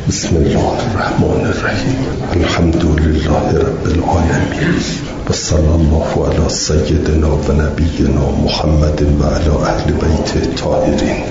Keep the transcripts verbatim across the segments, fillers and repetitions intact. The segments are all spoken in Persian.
بسم الله الرحمن الرحیم. الحمد لله رب العالمین و صلی الله علی سیدنا و نبینا محمد و علی اهل بیت الطاهرین.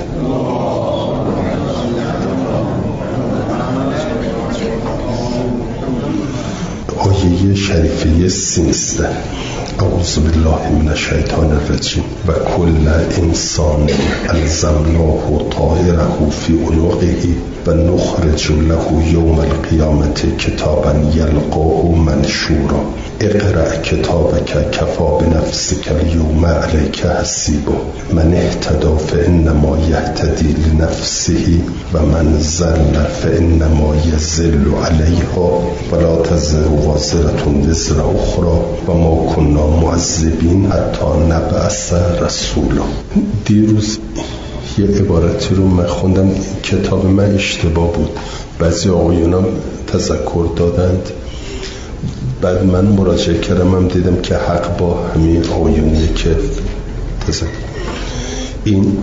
آیه شریفه سیزده: اعوذ بالله من الشیطان الرجیم و کل انسان الزمناه طائره فی عنقه و نخرج له یوم القیامة کتابا یلقاه منشورا اقرأ کتابک کفی بنفسک اليوم علیک حسیبا من اهتدی فانما یهتدی لنفسه و من ضل فانما یضل علیها ولا تزر وازرة وزر اخرى و ما کنا معذبین حتی نبعث رسولا. دیروز یه عبارتی رو من خوندم، کتاب من اشتباه بود، بعضی آقایونم تذکر دادند، بعد من مراجعه کردم هم دیدم که حق با همین آقایونیه که تذکر. این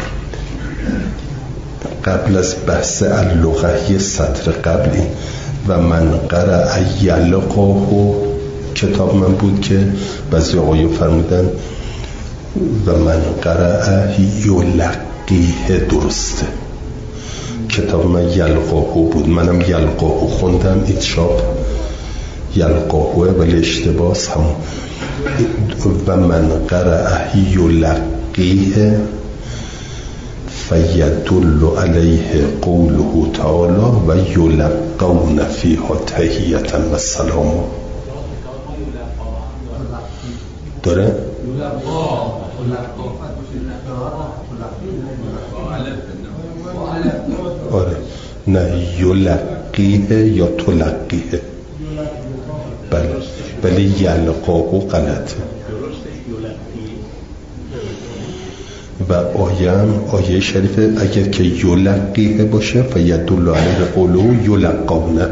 قبل از بحث اللغه یه سطر قبلی و من قرأ یلقاه کتاب من بود که بعضی آقایون فرمودن و من قرأ یلقیه درسته. کتاب من یلقاه بود، منم یلقاه خوندم، این چاپ یلقاهوه ولی اشتباس هم. و من قرأ یلقیه فیدل علیه قوله تعالی و یلقون فیها تحیة و سلاما. داره؟ آره نه یلقیه یا تلقیه. بله ولی یلقاهو غلطه. و آیه هم آیه شریفه اگر که یلقیه باشه فیدل علیه قوله یلقونه،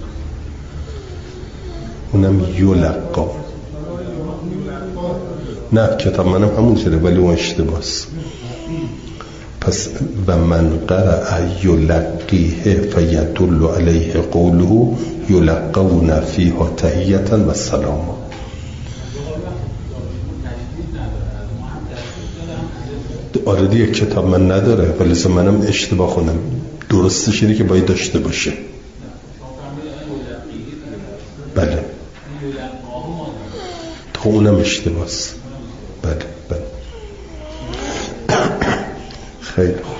اونم یلقا. نه کتاب منم همون شده ولی اون اشتباس. پس و من قرأ یلقیه فیدل علیه قوله یلقون فیها تحیة و سلاما. آره دیگه کتاب من نداره ولی منم اشتباه خونم، درستش اینه که باید داشته باشه. بله تو اونم اشتباس. بله بله خیلی خوب.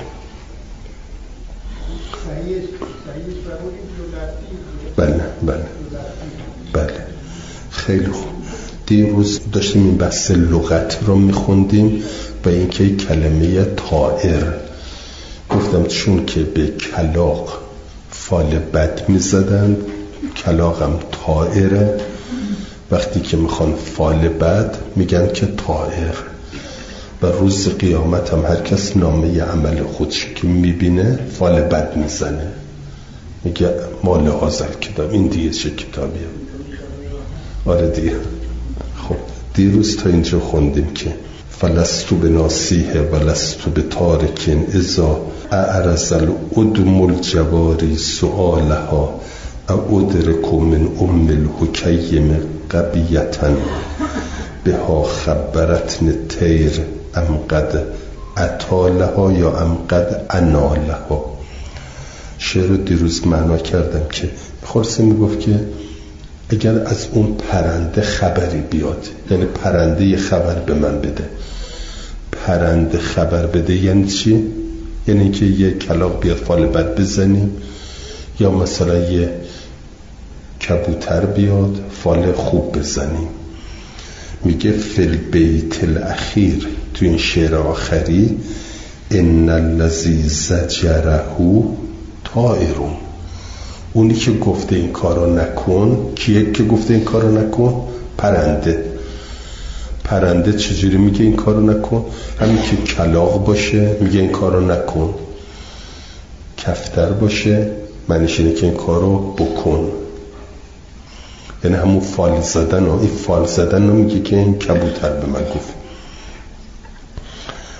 بله بله بله خیلی خوب. دیروز داشتیم این بحث لغت رو میخوندیم و اینکه کلمه طائر گفتم چون که به کلاغ فال بد میزدن، کلاغ هم طائره، وقتی که میخوان فال بد میگن که طائر. و روز قیامت هم هر کس نامه عمل خودش که میبینه فال بد میزنه، میگه مال هازل کتاب، این دیگه چه کتابیه. آره دیگه. خب دیروز تا اینجا خوندیم که فلستو بناسیه ولستو بتارکین ازا اعرض الادم الجواری سؤالها اودرکو من ام الحکیم قبیتن بها خبرتن تیر ام قد اطالها یا ام قد انالها. شعر رو دیروز معنا کردم که خلاصه میگفت که اگر از اون پرنده خبری بیاد، یعنی پرنده یه خبر به من بده. پرنده خبر بده یعنی چی؟ یعنی که یه کلاغ بیاد فال بد بزنیم، یا مثلا یه کبوتر بیاد فال خوب بزنیم. میگه فی البیت الاخیر، تو این شعر آخری، ان الذی زجره طائرون، اونی که گفته این کارو نکن. کیه که گفته این کارو نکن؟ پرنده. پرنده چجوری میگه این کارو نکن؟ همین که کلاغ باشه میگه این کارو نکن، کفتر باشه معنیش اینه که این کارو بکن. یعنی همون فال زدن و این فال زدن رو میگه که این کبوتر به من گفت.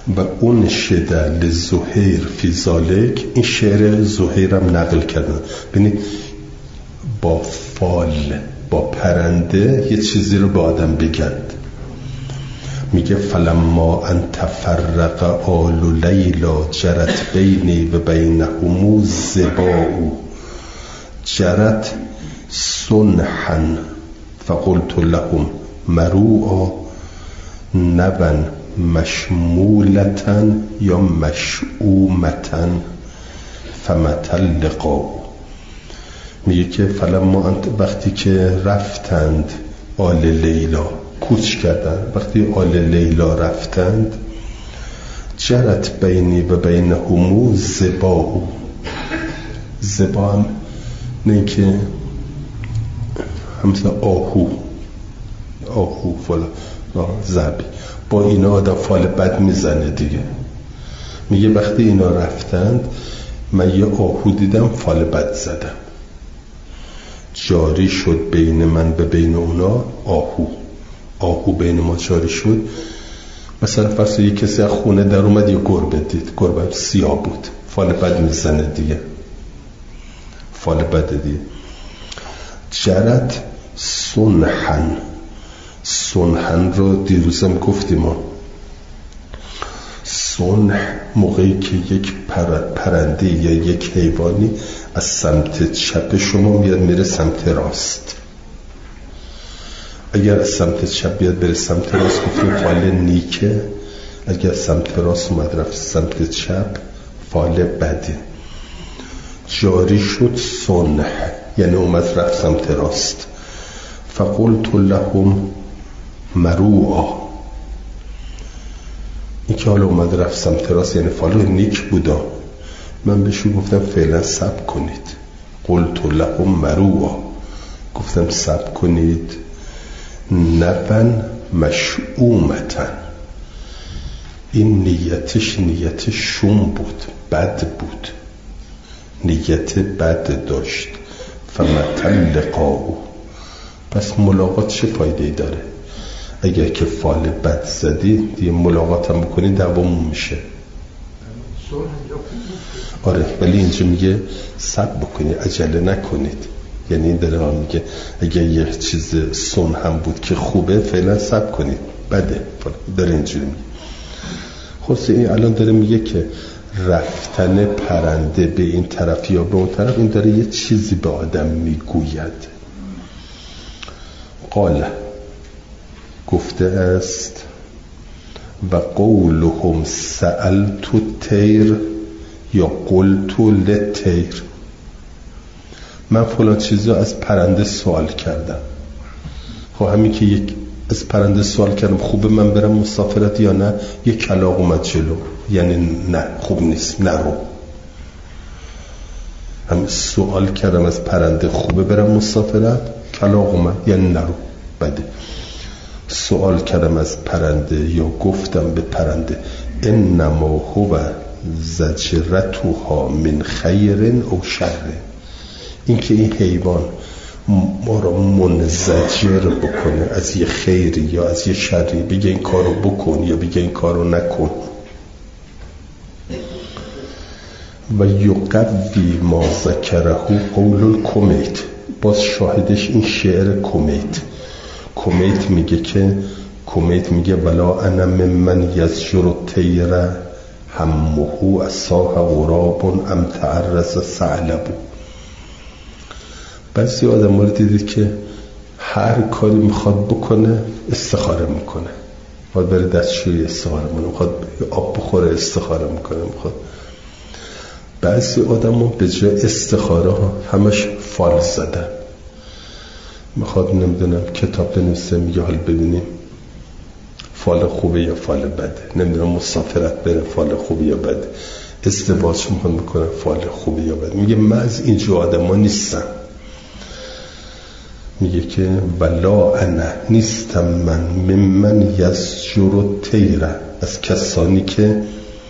و اون شده لزهیر فی ذالک، این شعر زهیرم نقل کردن. ببینید با فال، با پرنده یه چیزی رو به آدم بگن. میگه فلما ان تفرق آل لیلا جرت بینی و بینهم زباء جرت صنحا فقلت لهم مروعا نبن مشمولتن یا مشؤومتن فمتل لقاء. میگه که فلما انت، وقتی که رفتند آل لیلا، کوچ کردن، وقتی آل لیلا رفتند، جرت بینی و بین همو زباء. زبا هم نه که همسه آهو، آهو فلا زبی، با اینا آدم فال بد میزنه دیگه. میگه وقتی اینا رفتند من یه آهو دیدم فال بد زدم، جاری شد بین من به بین اونا آهو، آهو بین ما جاری شد. مثلا فرض یک کسی از خونه در اومد یه گربه دید، گربه سیاه بود، فال بد میزنه دیگه، فال بد دیگه. جرت صنحن، صنحن رو دیروزم گفتیم ما، صنح موقعی که یک پرنده یا یک حیوانی از سمت چپ شما میاد میره سمت راست. اگر از سمت چپ بیاد بره سمت راست گفتیم فال نیکه، اگر سمت راست اومد رفت سمت چپ فال بده. جاری شد صنح یعنی اومد رفت سمت راست. فقلت لهم مروعا، این که حالا اومد رفت سمت راست یعنی فال نیک بودا، من بهشون گفتم فعلا صبر کنید. قلت لهم مروعا، گفتم صبر کنید. نبن مشؤومتن، این نیتش نیت شوم بود، بد بود، نیت بد داشت. فمتل لقاء، پس ملاقات چه فایده ای داره؟ اگر که فال بد زدی دیگه ملاقات هم بکنی دوام میشه. آره ولی اینجا میگه صبر بکنید، عجله نکنید. یعنی این داره هم میگه اگر یه چیز سن هم بود که خوبه فعلا صبر کنید، بده داره اینجوری میگه. خلاص این الان داره میگه که رفتن پرنده به این طرف یا به اون طرف، این داره یه چیزی به آدم میگوید. قال، گفته است و قولهم سألت الطیر یا قلت للطیر، من فلان چیزا از پرنده سوال کردم. خب همین که یک از پرنده سوال کردم خوبه من برم مسافرت یا نه؟ یک کلاغ اومد جلو یعنی نه خوب نیست، نرو. هم سوال کردم از پرنده خوبه برم مسافرت، کلاغ اومد یعنی نرو، بده. سوال کردم از پرنده یا گفتم به پرنده انما هو زجرتها من خیر او شر، این که این حیوان ما رو منزجر بکنه از یه خیری یا از یه شری، بگه این کارو بکن یا بگه این کارو نکن. و یقوی ما ذکره قول الکمیت، باز شاهدش این شعر کمیت. کمیت میگه که کمیت میگه ولا انا ممن یزجر الطیر همه اصاح غراب ام تعرض ثعلب. بعضی آدم ها رو دیدید که هر کاری میخواد بکنه استخاره میکنه، میخواد بره دستشویی استخاره میکنه، میخواد آب بخوره استخاره میکنه، میخواد. بعضی آدم ها به جای استخاره ها همش فال زدن، میخواد نمیدونم کتاب بنویسه، میگه حال ببینیم فال خوبه یا فال بده، نمیدونم مسافرت بره فال خوبه یا بده، ازدواج میخواد بکنه فال خوبه یا بده. میگه من از اینجور آدم ها نیستم. میگه که ولا انا نیستم من ممن یزجر الطیر، از کسانی که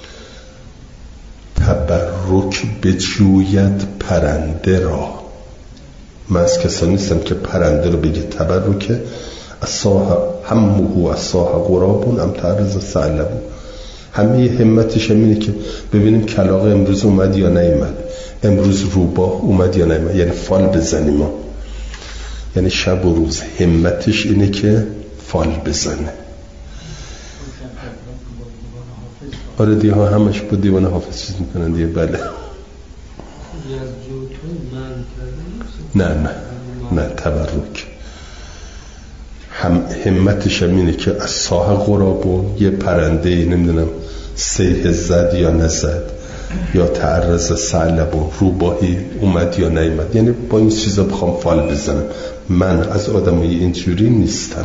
تبرک بجوید پرنده را. من از کسانی نیستم که پرنده رو بگه تبرکه. اصاح همه اصاح غرابون ام تعرض ثعلب، همه همتش هم اینه که ببینیم کلاغ امروز اومد یا نیومد، امروز روباه اومد یا نیومد، یعنی فال بزنیم ما. یعنی شب و روز همتش اینه که فال بزنه. آره دیگه ها همش با دیوان حافظ چیز میکنن دیگه. بله نه نه نه تبرک. هم همتش هم اینه که از ساحه غرابو یه پرنده نمیدونم سیه زد یا نزد یا تعرض ثعلب و روباهی اومد یا نیومد، یعنی با این چیزا بخوام فال بزنم. من از آدمای اینجوری نیستم.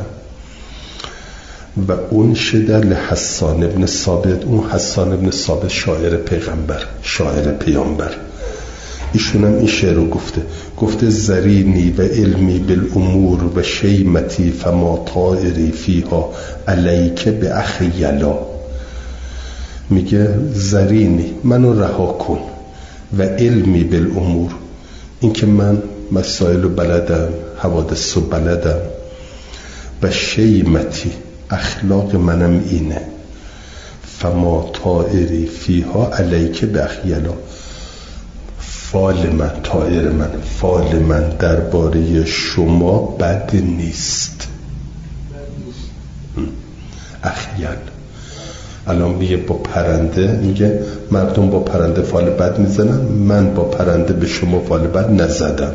و اون شده لحسان ابن ثابت، اون حسان ابن ثابت شاعر پیغمبر، شاعر پیامبر، ایشون هم این شعر رو گفته گفته زرینی و علمی بالامور و شیمتی فما طائری فیها علیک به اخیلا. میگه زرینی، منو رها کن، و علمی بالامور، این که من مسائل رو بلدم، حوادث رو بلدم، و شیمتی، اخلاق منم اینه، فما طائری فیها علیک به اخیلا، فال من، طائر من، فال من درباره شما بد نیست. اخیل الان میگه با پرنده، میگه مردم با پرنده فال بد میزنن، من با پرنده به شما فال بد نزدم.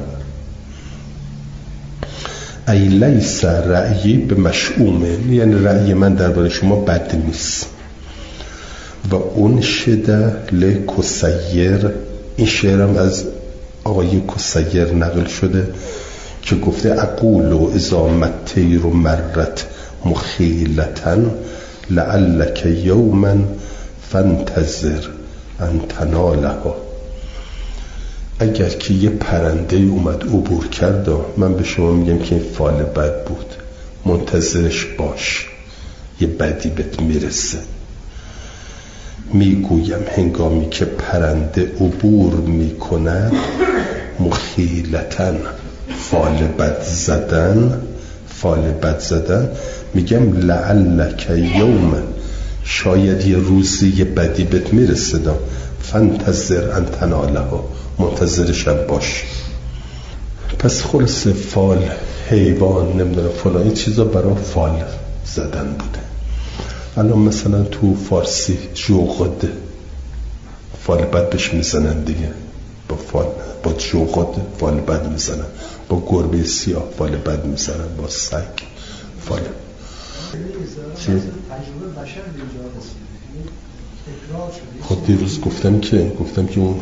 ای لیس رأیی به مشعومه، یعنی رأی من درباره شما بد نیست. و اون شده لکسیر، این شعرم از آقای کسیر نقل شده که گفته اقول اذا متیر مرت مخیلتا لعلک یوما فانتظر ان تنالها. اگر که یه پرنده اومد عبور کرد، من به شما میگم که این فال بد بود، منتظرش باش، یه بدی بهت میرسه. میگویم هنگامی که پرنده عبور میکند مخیلتن، فال بد زدن، فال بد زدن، میگم لعلک یوم، شاید یه روزی یه بدی بهت میرسه، فانتظر ان تنالها، منتظرشم باش. پس خلاص فال، حیوان، نمیدونم فلان، این چیزا برای فال زدن بوده. الان مثلا تو فارسی جوغد، فال بد بهش میزنن دیگه، با فال، با جوغد فال بد میزنن، با گربه سیاه فال بد میزنن، با سگ فال. چی؟ خود دیروز گفتم که گفتم که اون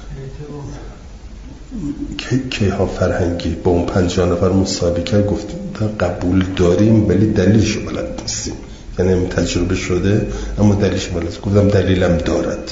که ها فرهنگی با اون پنجاه نفر مصاحبه کرد، گفتم قبول داریم ولی دلیلش بلد نیستیم، یعنی تجربه شده اما دلیلش بلد نیست. گفتم دلیلم دارد.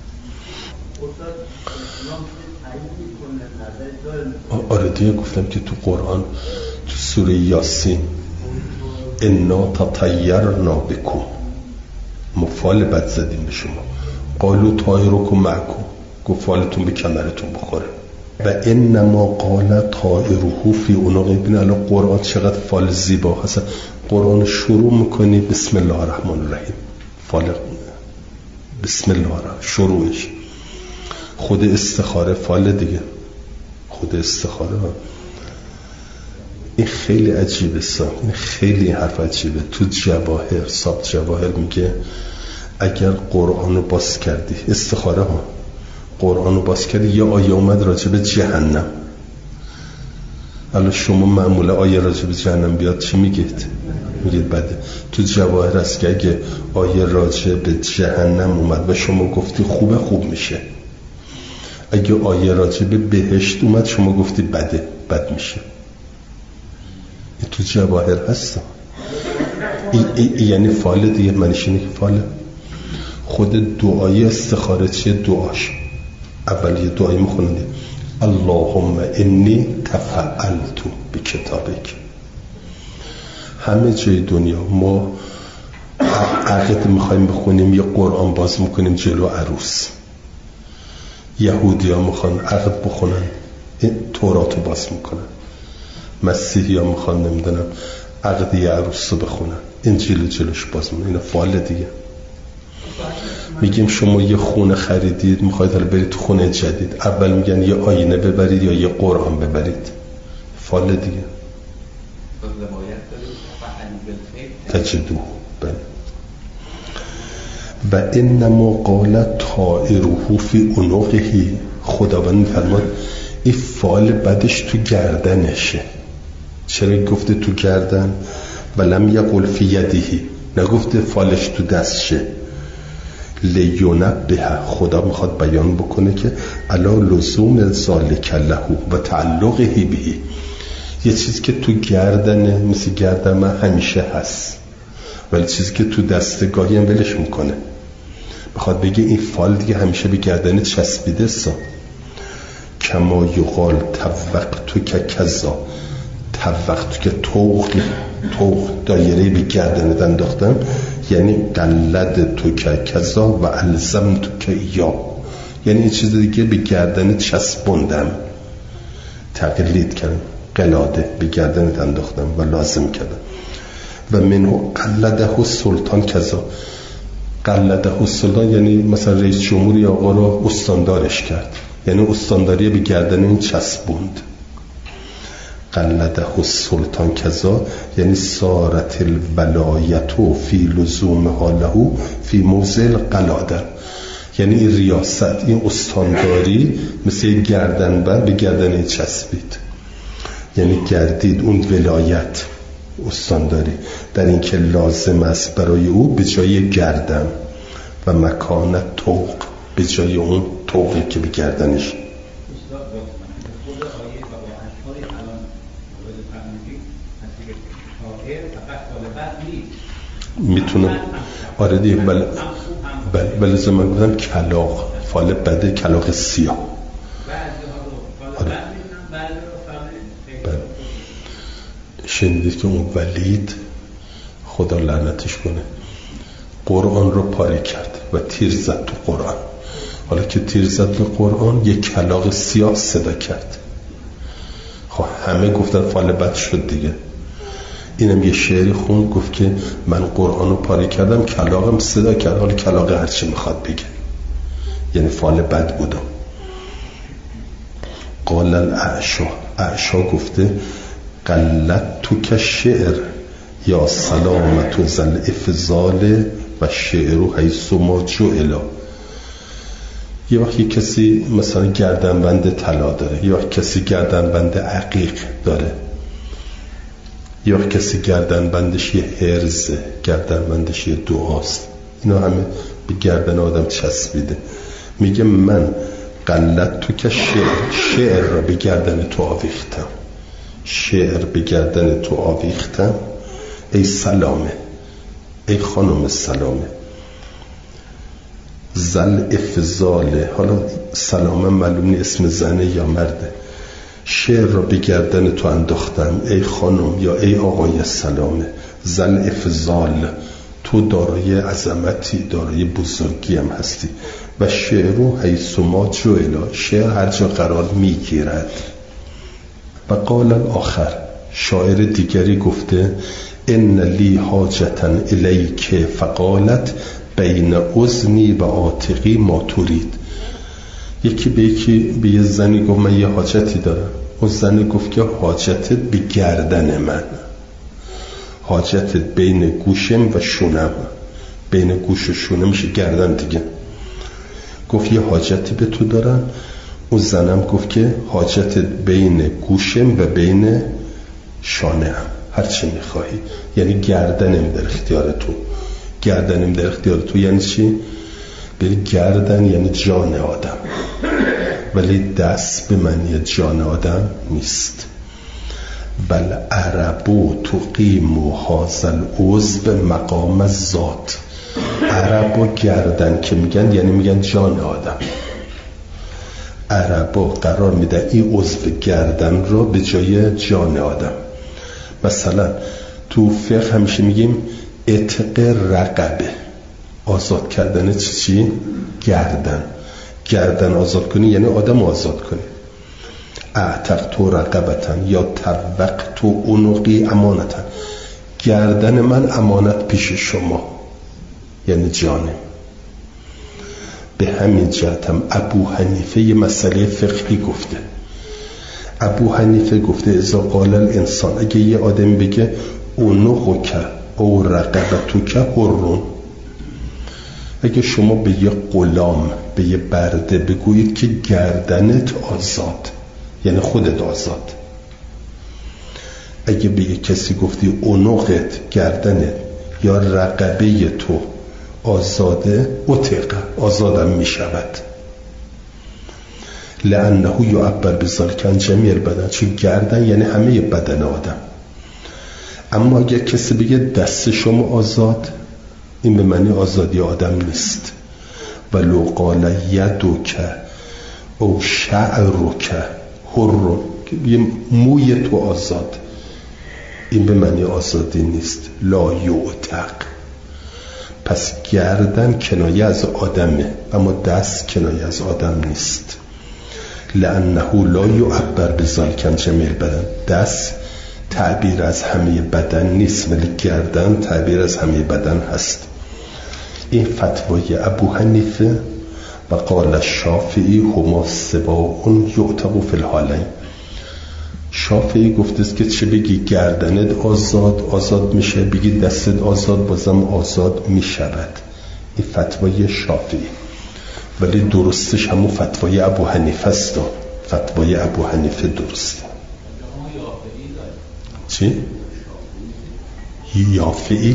آره دیگه گفتم که تو قرآن تو سوره یاسین انا تطیرنا بکم، ما فال بد زدیم به شما، قالو طائرکم معکم، گفت فالتون به کمرتون بخوره. و انما قال طائره فی عنقه. ببین الان قرآن چقدر فال زیبا هست. قرآن شروع میکنی بسم الله الرحمن الرحیم، فال بسم الله الرحمن شروعش. خود استخاره فال دیگه، خود استخاره. این خیلی عجیبه سا، این خیلی حرف عجیبه. تو جواهر، سابت جواهر میگه اگر قرآن رو باز کردی، استخاره ها، قرآن رو باز کردی یه آیه اومد راجع به جهنم، الان شما معمولا آیه راجع به جهنم بیاد چی میگید؟ میگید بده. تو جواهر است که اگه آیه راجع به جهنم اومد و شما گفتی خوبه، خوب میشه. اگه آیه راجع به بهشت اومد شما گفتی بده، بد میشه. تو جواهر هست. ای ای یعنی فال دیگه، منش اینه که فال. خود دعای استخاره چیه؟ دعاش اول یه دعایی میخونن، اللهم انی تفعلت بکتابک. همه جای دنیا ما عقد میخوایم بخونیم، یه قرآن باز میکنیم جلو عروس. یهودی ها میخوان عقد بخونن، تورات رو باز میکنن. مسیحی ها میخوان نمیدونم عقد یه عروس رو بخونن، انجیل جلوش باز میکنن. این فال دیگه. میگیم شما یه خونه خریدید، میخواید حالا برید خونه جدید، اول میگن یه آینه ببرید یا یه قرآن ببرید، فال دیگه تجدو. بله. و انما قال طائره فی عنقه، خداوند میفرماد این فال بدش تو گردنشه. چرا گفته تو گردن؟ ولم یقل فی یده، نگفته فالش تو دستشه. لیونبه، خدا میخواد بیان بکنه که علی لزوم ذالک له و تعلقه به، یه چیزی که تو گردنه مثل گردن من همیشه هست، ولی چیزی که تو دستگاهی هم ولش میکنه. میخواد بگه این فال دیگه همیشه به گردن چسبیده سا. کما یقال توقت که کذا، توقت که توق توق دایره به گردنت انداختم، یعنی قلد تو که کذا و الزم تو که یا، یعنی این چیز دیگه به گردن چسبوندم، تقلید کردم، قلاده به گردنت انداختم و لازم کردم. و منو قلده سلطان کذا، قلده سلطان یعنی مثلا رئیس جمهوری آقا رو استاندارش کرد، یعنی استانداری به گردن این چسبوند. قلده السلطان کذا یعنی صارت الولایت فی لزوم حاله فی موضع القلاده، یعنی این ریاست، این استانداری مثل گردن بند به گردن چسبید، یعنی گردید اون ولایت استانداری در این که لازم است برای او به جای گردن، و مکان توق به جای اون توقی که به گردنش. میتونم آره دیگه بله بله بله زمان گفتم کلاغ، فال بده کلاغ سیاه. آره بله. شنیدید که اون ولید خدا لعنتش کنه قرآن رو پاره کرد و تیر زد تو قرآن. حالا که تیر زد تو قرآن یک کلاغ سیاه صدا کرد، خب همه گفتن فال بد شد دیگه. اینم یه شعری خوند گفت که من قرآن رو پاره کردم، کلاغم صدا کرد. حالا کلاغ هرچی میخواد بگه، یعنی فال بد بودم. قال الاعشا، اعشا گفته قلت تو که شعر یا سلامت و زل افضال و شعرو حیث ما جعلا. یه وقتی کسی مثلا گردنبند طلا داره، یه وقت کسی گردنبند عقیق داره، یه وقت کسی گردنبندش یه هرزه، گردنبندش یه دعاست، اینا همه به گردن آدم چسبیده. میگه من قلت تو که شعر، شعر را به گردن تو آویختم، شعر به گردن تو آویختم ای سلامه، ای خانم سلامه. زل افضاله، حالا سلامه معلوم نیست اسم زنه یا مرده. شعر را به گردن تو انداختم ای خانم یا ای آقای سلامه. زل افضال، تو دارای عظمتی، دارای بزرگی هم هستی. و شعر حیث ما جعلا، شعر هر جا قرار میگیرد. و قال الاخر، شاعر دیگری گفته ان لی حاجتا الیک فقالت بین اذنی و عاتقی ما ترید. یکی به یکی به یه زنی گفت من یه حاجتی دارم. اون زنی گفت که حاجتت به گردن من، حاجتت بین گوشم و شونم، بین گوش و شونه میشه گردن دیگه. گفت یه حاجتی به تو دارم. اون زنم گفت که حاجتت بین گوشم و بین شانه هم، هر چی میخواهی. یعنی گردنم در اختیار تو، گردنم در اختیار تو یعنی چی؟ بری گردن یعنی جان آدم، ولی دست به معنی جان آدم نیست. بل عربو تقیم هذا العضو مقام الذات. عربو گردن که میگن یعنی میگن جان آدم. عربو قرار میده این عضو گردن رو به جای جان آدم. مثلا تو فقه همیشه میگیم عتق رقبه، آزاد کردن چی چی؟ گردن. گردن آزاد کنی یعنی آدم آزاد کنی. اعتق تو رقبتن یا طوق تو عنقی امانتن، گردن من امانت پیش شما، یعنی جانم. به همین جهتم ابو حنیفه یه مسئله فقهی گفته. ابو حنیفه گفته اذا قال الانسان، اگه یه آدم بگه عنقک او رقبتک حرون، اگه شما به یه غلام، به یه برده بگویید که گردنت آزاد، یعنی خودت آزاد. اگه به یه کسی گفتی عنقت، گردنت یا رقبه تو آزاده، اطیقه، آزادم می شود. لانه یعبر بذلک عن جمیع البدن، چون گردن یعنی همه بدن آدم. اما اگه کسی بگه دست شما آزاد، این به معنی آزادی آدم نیست. ولو قال یدک او شعرک حر، یه موی تو آزاد، این به معنی آزادی نیست. لا یعتق. پس گردن کنایه از آدمه، اما دست کنایه از آدم نیست. لانه لا یعبر بذلک عن جمیع البدن، دست تعبیر از همه بدن نیست، ولی گردن تعبیر از همه بدن هست. این فتوای ابو حنیفه. و قال الشافعی هما سواء یعتق فی الحالین. شافعی گفته است که چه بگی گردنت آزاد آزاد میشه، بگی دستت آزاد بازم آزاد میشود. این فتوای شافعی، ولی درستش همون فتوای ابو حنیفه است. فتوای ابو حنیفه درسته. چی؟ یافعی؟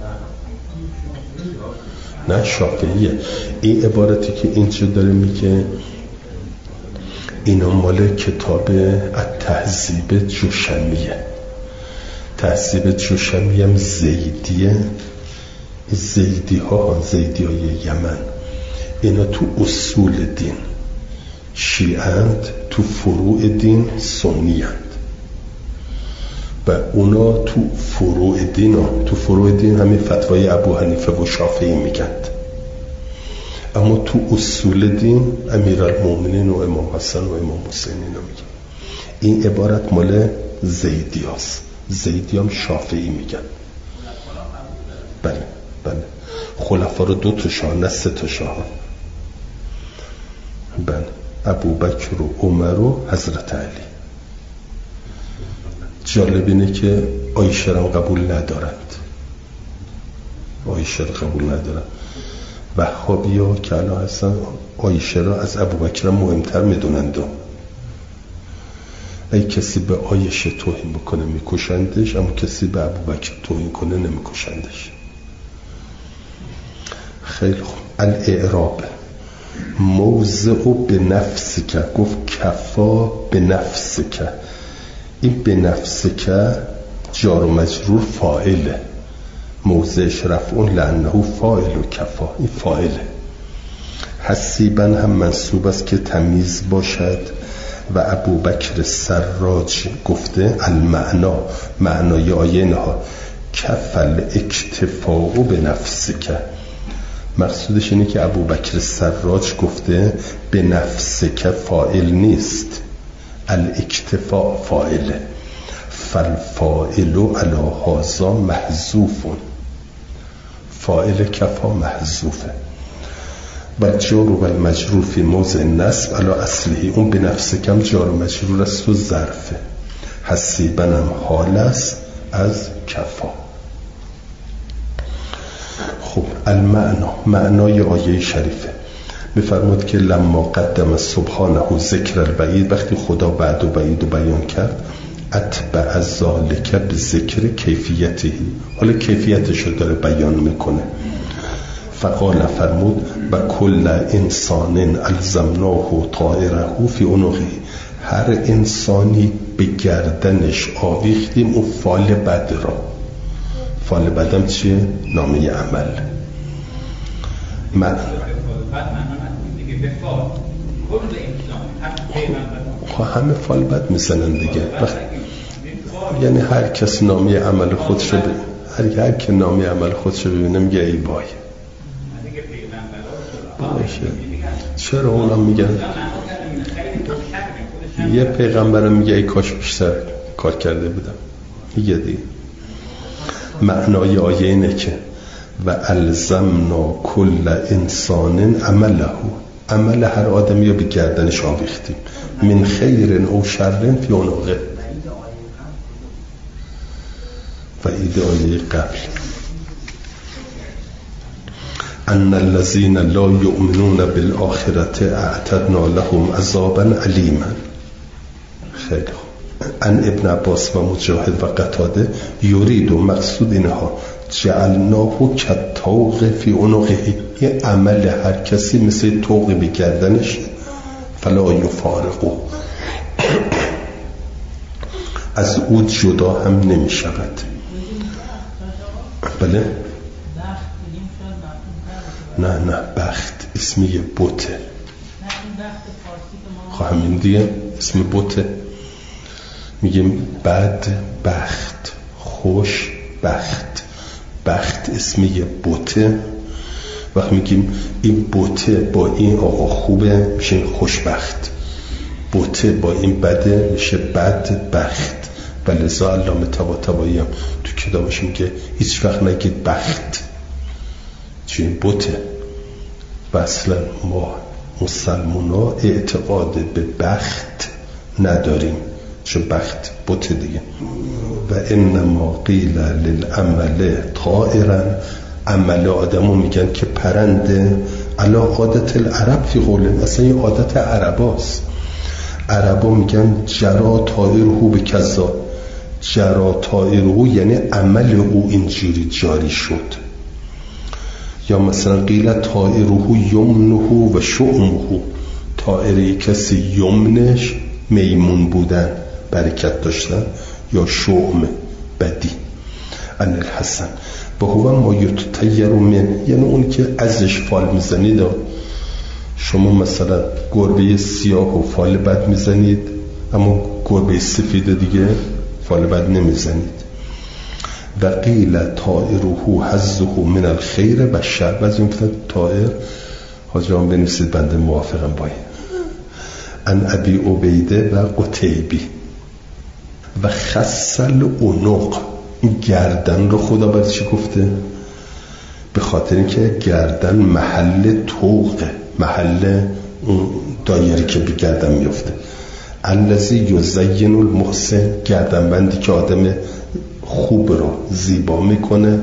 نه شافعیه. این عبارتی که اینجا داره میگه اینا مال کتاب التهذیب جوشمیه. تهذیب جوشمی هم زیدیه. زیدی ها، زیدی های یمن، اینا تو اصول دین شیعند، تو فروع دین سنیند. و اونا تو فروع دین ها. تو فروع دین همین فتوای ابو حنیفه و شافعی میگند، اما تو اصول دین امیرالمومنین و امام حسن و امام حسین اینا میگن. این عبارت مال زیدی هست. زیدی هم شافعی میگن. بله بله. خلفا رو دو تا شاه، نه سه تا شاه. بله. ابو بکر و عمر و حضرت علی. جالب اینه که عایشه را قبول ندارند. عایشه را قبول ندارند. وهابی ها که الان هستن عایشه را از ابو بکر مهمتر میدونند. ای کسی به عایشه توهین بکنه میکشندش، اما کسی به ابو بکر توهین کنه نمیکشندش. خیلی خوب. الاعراب موضع به نفسی که گفت کفا به نفسی که، این به نفسی که جار و مجرور فاعله، موضعش رفعون لانه فاعل و کفا، این فاعله. حسیبا هم منصوب است که تمیز باشد. و ابو بکر سراج گفته المعنا، معنای آیه نها کفل اکتفاء به نفسی که، مقصودش اینه که ابو بکر سراج گفته به نفسی که فاعل نیست، الاکتفاء فاعله. فالفاعل علی هذا محذوف، فاعل کفا محذوفه. و جار و مجرور فی موضع نصب علی اصله، اون به نفس کم جار و مجرور است و ظرفه. حسیبا هم حال است از کفا. خب المعنا، معنای آیه شریفه میفرمود که لما قدم سبحانه ذکر البعید، وقتی خدا بعد و بعید و بیان کرد، اتبع ذالک به ذکر کیفیتی، حالا کیفیتش رو داره بیان میکنه. فقال فرمود و کل انسان الزمناه طائره فی عنقه، هر انسانی به گردنش آویختیم اون فال بد را. فال بدم چیه؟ نامه عمل. من همه فال بد میزنن دیگه. یعنی هر کس نامه عمل خودشو ب... هر هر که نامه عمل خودشو ببینه میگه ای بای. چرا اونا میگن؟ یه پیغمبرم میگه ای کاش بیشتر کار کرده بودم. میگه دیگه معنای آیه اینه که و الزمنا کل انسان عمله، عمل هر آدمی رو به گردنش آویختیم، من خیر او شر فی عنقه. و ایده آیه قبل ان الذين لا يؤمنون بالآخرة اعتدنا لهم عذابا علیما. خیلی خوب. ان ابن عباس و مجاهد و قتاده یرید و مقصود اینها جعلناه کالطوق فی عنقه، یه عمل هر کسی مثل طوق به گردنش، فلا یفارقه، از او جدا هم نمی شود. بله؟ نه نه بخت اسم یه بوته، خواهم این دیگه اسم بوته. میگیم بد بخت، خوش بخت، بخت اسم یه بوته. وقت میگیم این بوته با این آقا خوبه میشه خوشبخت، بوته با این بده میشه بد بخت. و لذا علامه طباطبایی هم تو کتابش میگه هیچ وقت نگید بخت، چون این بوته. و اصلا ما مسلمان ها اعتقاد به بخت نداریم، چون بخت بوته دیگه. و انما قیل للعمل طائرا، عمل آدمو میگن که پرنده، علی عادت العرب فی قولن، اصلا این عادت عرباست. عربا میگن جرا طائره به کذا، جرا طائره یعنی عمل او اینجوری جاری شد. یا مثلا قیل طائره یمنه و شؤمه، طائره کسی یمنش میمون بودن، برکت داشتن، یا شؤم بدی. ان الحسن و هو ما یتطیر من، یعنی اون که ازش فال میزنید. شما مثلا گربه سیاه و فال بد میزنید، اما گربه سفید دیگه فال بد نمیزنید. و قیل طائره حظه من الخیر و شر، بعضی میگفتن طائر، حاجران بنویسید بنده موافقم با این. ان ابی عبیده و قتیبی و خصل عنق، گردن رو خدا باید چی گفته؟ به خاطر اینکه گردن محل طوقه، محل اون دایره که به گردن میفته. الذی یزین المحسن، گردن بندی که آدم خوب رو زیبا میکنه.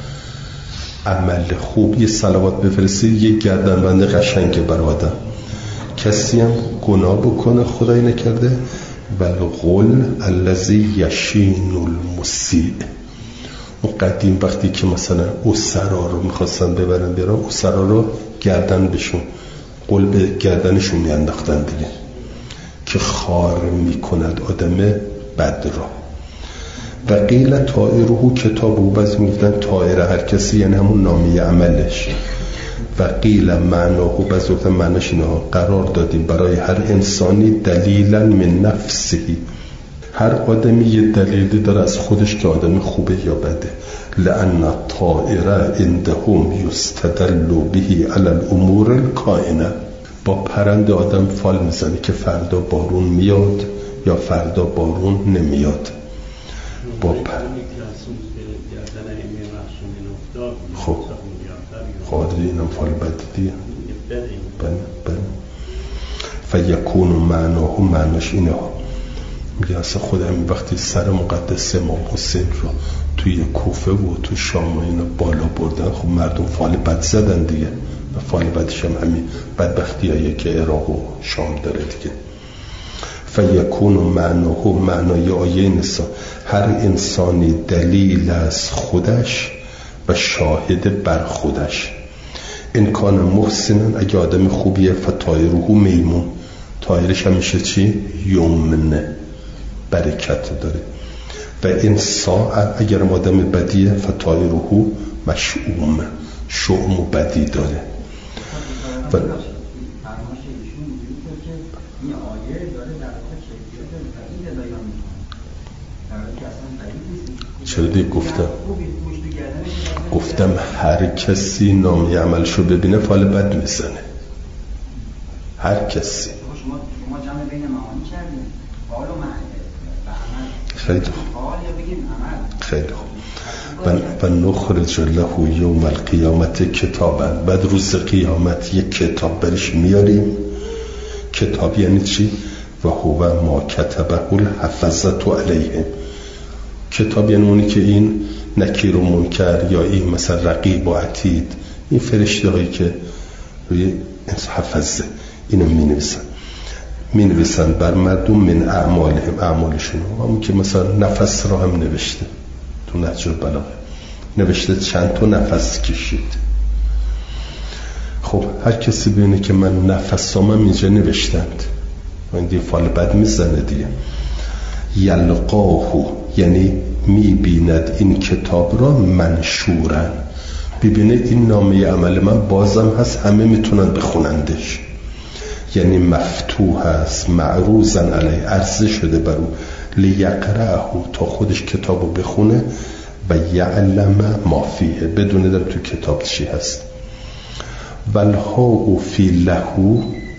عمل خوب، یه صلوات بفرستید یه گردن بند قشنگه بر آدم. کسی هم گناه بکنه خدای نکرده، والغل الذی یشین المسیء. اون قدیم وقتی که مثلا اسرا رو میخواستن ببرن بیارن، اسرا رو گردن بشون، قل به گردنشون میانداختن دیگه، که خار میکند آدم بد را. و قیل طائره کتابه، بعضی میگفتن طائره هر کسی یعنی همون نامی عملش. و قیل معناه، بعضی گفتن معناش اینه، قرار دادیم برای هر انسانی دلیلا من نفسهی، هر آدمی یه دلیلی داره از خودش که آدم خوبه یا بده. لأن الطائره عندهم یستدل به علی الامور الکائنه، با پرنده آدم فال میزنه که فردا بارون میاد یا فردا بارون نمیاد. با پر خب خواهد اینم فال بد دیگه. بله بله. فیکون معناه، معناش اینه ها، میگه اصلا خودم وقتی سر مقدس امام حسین رو توی کوفه و تو شام و اینا بالا بردن، خب مردم فال بد زدن دیگه، و فال بدش هم همین بدبختی هایی که عراق و شام داره دیگه. فیکون معناه، معنای آیه نسا، هر انسانی دلیل از خودش و شاهد بر خودش. این کان محسنن، اگه آدم خوبیه فتایره میمون، طایرش هم میشه چی؟ یمنه، برکت داره. و این ساعت اگر آدم بدیه فتایره مشعوم، شعم و بدی داره. و چرا دیگه گفتم گفتم هر کسی نامی عملشو ببینه فال بد میزنه، هر کسی. شما شما جمع بین معانی کردین، قال و معنی. خیلی خوب. خیلی خوب. و نخرج له یوم القیامت کتابا، بعد روز قیامت یک کتاب برش میاریم. کتاب یعنی چی؟ و هو ما کتبه الحفظة علیه. کتاب یعنی اونی که این نکیر و منکر یا این مثلا رقیب و عتید، این فرشته هایی که روی حفظه اینو می نویسن می نویسن بر مردم من اعمالهم، اعمالشون. همون که مثلا نفس را هم نوشته تو نهج البلاغه، نوشته چند تا نفس کشید. خب هر کسی ببینه که من نفسامم اینجا نوشتند، این دی فال بد میزنه دیگه. یلقاهو یعنی میبیند این کتاب را منشورن، ببینه این نامه عمل من بازم هست، همه میتونن بخونندش. یعنی مفتوح هست، معروضن علیه، عرضه شده بر او، لیقرأه تا خودش کتابو بخونه و یعلم ما فیه، بدونه در تو کتاب چی هست. والهاء فی لهو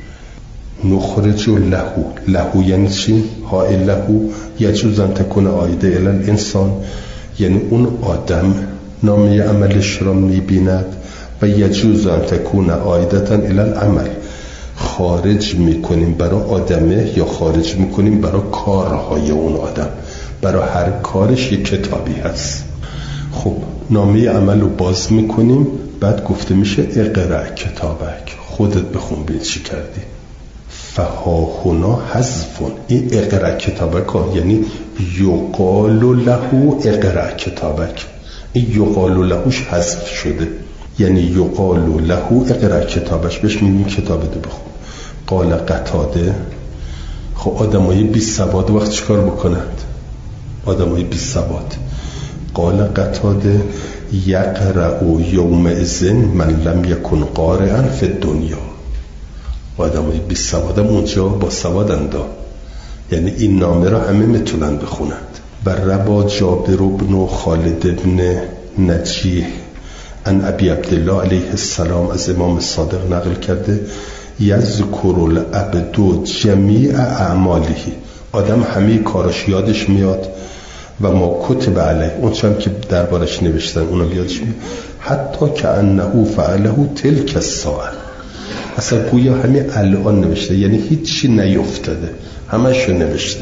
نخرج لهو. لهو یعنی چی؟ ها لهو یجوز ان تکون عایده الی الانسان، یعنی اون آدم نامه عملش را میبیند و یجوز ان تکون عایدتا الی العمل، خارج میکنیم برای آدمه یا خارج میکنیم برای کارهای اون آدم. برای هر کارش یک کتابی هست. خب نامه عمل رو باز میکنیم، بعد گفته میشه اقرأ کتابک، خودت بخون ببین چی کردی. فها هنا حذفون، این اقرأ کتابک یعنی یقال له اقرأ کتابک، این یقال لهوش حذف شده، یعنی یقال له اقرأ کتابش، بهش میگیم کتابت بخون. قال قتاده، خب آدمای بی سواد وقت چیکار بکنند؟ آدمای بی سواد. قال قتاده یقرأ یومئذ من لم یکن قارئا فی الدنیا. آدمای بی سوادم اونجا با سوادند، یعنی این نامه را همه میتونن بخونند. و ربا جابر بن خالد بن نجیح ان ابی عبدالله علیه السلام از امام صادق نقل کرده یذکر العبد جمیع اعماله، آدم همه کارش یادش میاد و ما کتب علیه، اون چند که دربارش نوشتن اونا یادش میاد، حتی که انه فعله تلک الساعه، اصلا گویا همین الان نوشته، یعنی هیچی نیفتاده، همشو نوشته.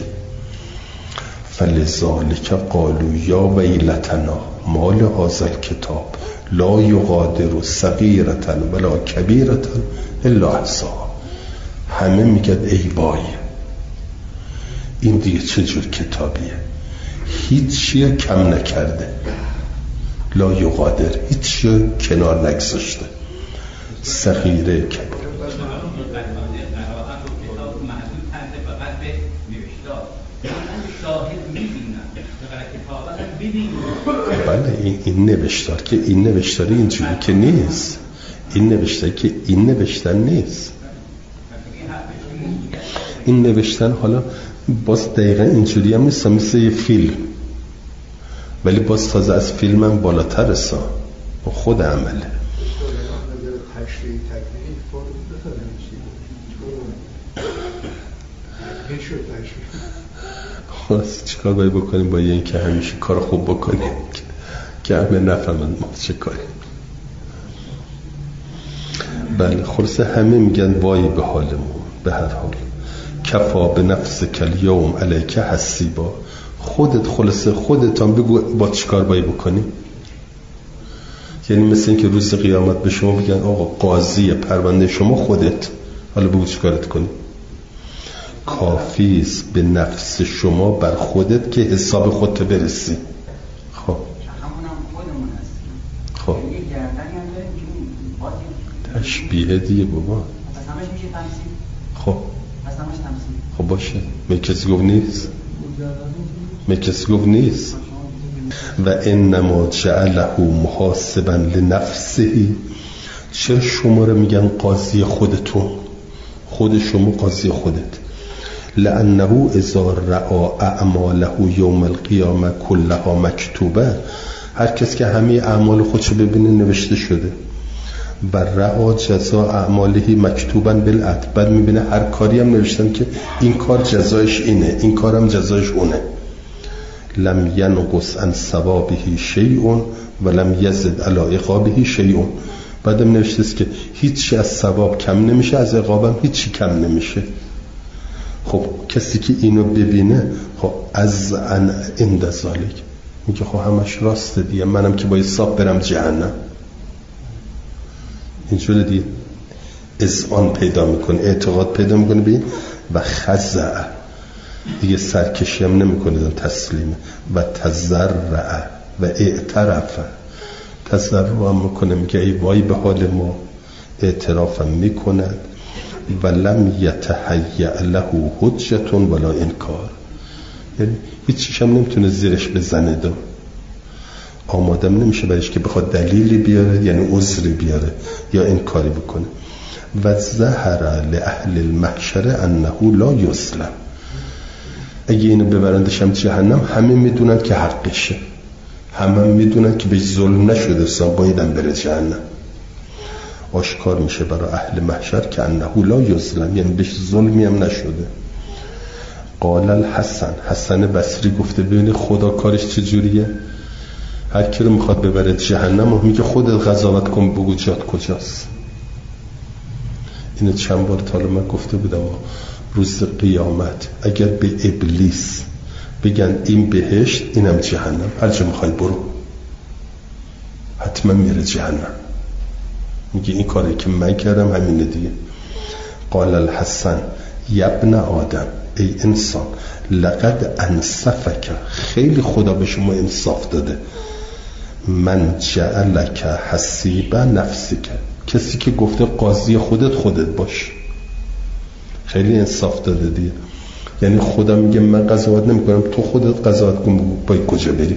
فلذالک قالوا یا ویلتنا ما لهذا الکتاب لا یغادر صغیرة ولا کبیرة الا احصاها. همه میگن ای وای، این دیگه چه جور کتابیه، هیچی کم نکرده، لا یغادر، هیچی کنار نگذاشته، صغیره کبیره. بله این, این نوشتار که این نوشتاری اینجوری که نیست، این نوشتار که این نوشتن نیست، این نوشتن حالا باز دقیقا اینجوری هم نیست، مثل یه فیلم، ولی باز تازه از فیلم هم بالاتر رسا خود عمله. خلاص چیکار باید بکنیم با این که همیشه کار خوب بکنیم که همه نفهمند ما چه کاریم. بله خلاصه همه میگن وای به حالمون. به هر حال کفا به نفس کلیوم علیک حسیبا، خودت خلاصه خودتان بگو با چیکار باید بکنیم. یعنی مثل این که روز قیامت به شما بگن آقا قاضی پرونده شما خودت، حالا بگو چیکارت کنی. کافیست به نفس شما بر خودت که حساب خودت برسی. خب خب تشبیه دیگه بابا. خب خب باشه، می کسی گفت نیست، می کسی گفت نیست. و انما جعله محاسبا لنفسه، چرا شما رو میگن قاضی خودتون، خود شما قاضی خودت. لانه اذا رأى اعماله یوم القیامه كلها مکتوبه، هر کس که همه اعمال خودشو ببینه نوشته شده. و رأى جزاء اعماله مکتوبا بالعدل، بعد میبینه هر کاری هم نوشتن که این کار جزایش اینه، این کارم جزایش اونه. لم ینقص عن ثوابه شیء و لم یزد علی عقابه شیء. بعدم نوشته است که هیچی از ثواب کم نمیشه، از عقابم هیچی کم نمیشه. خب کسی که اینو ببینه خب از ان عند ذالک میگه خب همش راسته دیگه، منم که با حساب برم جهنم. اینجوری دیگه اذعان پیدا میکنه، اعتقاد پیدا میکنه به این و خضع، دیگه سرکشی هم نمیکنه، تسلیمه. و تضرع و اعترف، تضرع هم میکنه، میگه ای وای به حال ما، اعتراف هم میکند. و لم یتهیأ له حجة ولا انکار، یعنی هیچیش هم نمیتونه زیرش بزنه، دو آمادم نمیشه برایش که بخواد دلیلی بیاره، یعنی عذری بیاره یا انکاری بکنه. و ظهر لأهل المحشر انه لا یظلم، اگه اینو ببرندش هم جهنم همه میدونن که حقشه، همه میدونن که به ظلم نشده، سان بایدن بره جهنم. آشکار میشه برای اهل محشر که انه لا یظلم، یعنی بهش ظلمی هم نشده. قال الحسن، حسن بصری گفته ببین خدا کارش چجوریه، هر کی رو میخواد ببره جهنم و میگه خودت قضاوت کن بگو جات کجاست. اینو چند بار تا من گفته بودم، روز قیامت اگر به ابلیس بگن این بهشت اینم جهنم، هر جا میخوای برو، حتما میره جهنم. میگه این کاری که من کردم همینه دیگه. قال الحسن یبن آدم، ای انسان، لقد انصفک، خیلی خدا به شما انصاف داده. من جعلک حسیب نفسک، کسی که گفته قاضی خودت خودت باش، خیلی انصاف داده دیگه. یعنی خدا میگه من قضاوت نمی کنم، تو خودت قضاوت کن بگو باید کجا بری.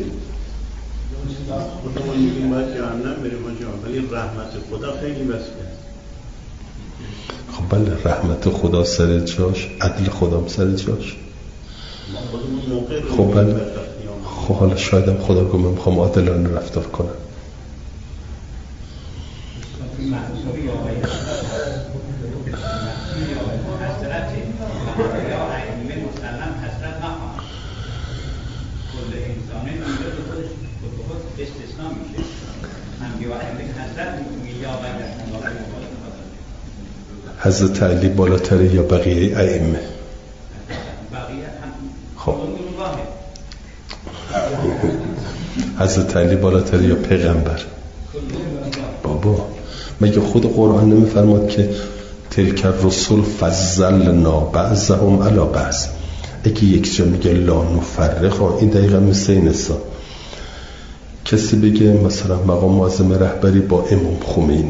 خدا میگه باید جهنم بریم آنجا، ولی رحمت خدا خیلی وسیعه. خب بله، رحمت خدا سر جاش، عدل خدا سر جاش. خب بله، خب حالا شاید هم خدا گفت من میخوام عادلانه رفتار کنم. حضرت علی بالاتره یا بقیه ائمه؟ خب حضرت علی بالاتره یا پیغمبر؟ بابا مگه خود قرآن نمیفرماد که تلک الرسل فضلنا بعضهم علی بعض؟ اگه یک جا میگه لا نفرق، این دقیقا مثل این حساب کسی بگه مثلا مقام معظم رهبری با امام خمینی،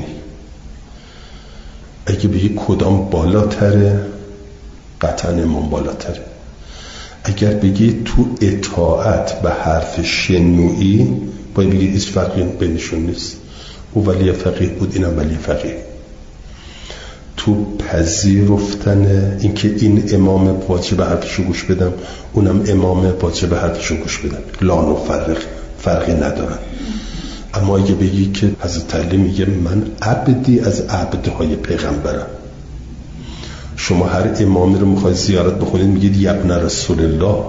اگه بگی کدام بالاتره، قطعا امام بالاتره. اگر بگی تو اطاعت به حرف شنوعی، باید بگی هیچ فرقی بینشون نیست، او ولی فقیه بود اینم ولی فقیه. تو پذیرفتن اینکه این امام واجب حرفشو گوش بدم، اونم امام واجب حرفشو گوش بدم، لا نفرق، فرقی ندارن. اما اگه بگی که حضرت علی میگه من عبدی از عبدهای پیغمبرم، شما هر امامی رو میخوای زیارت بخونید میگید یبن رسول الله،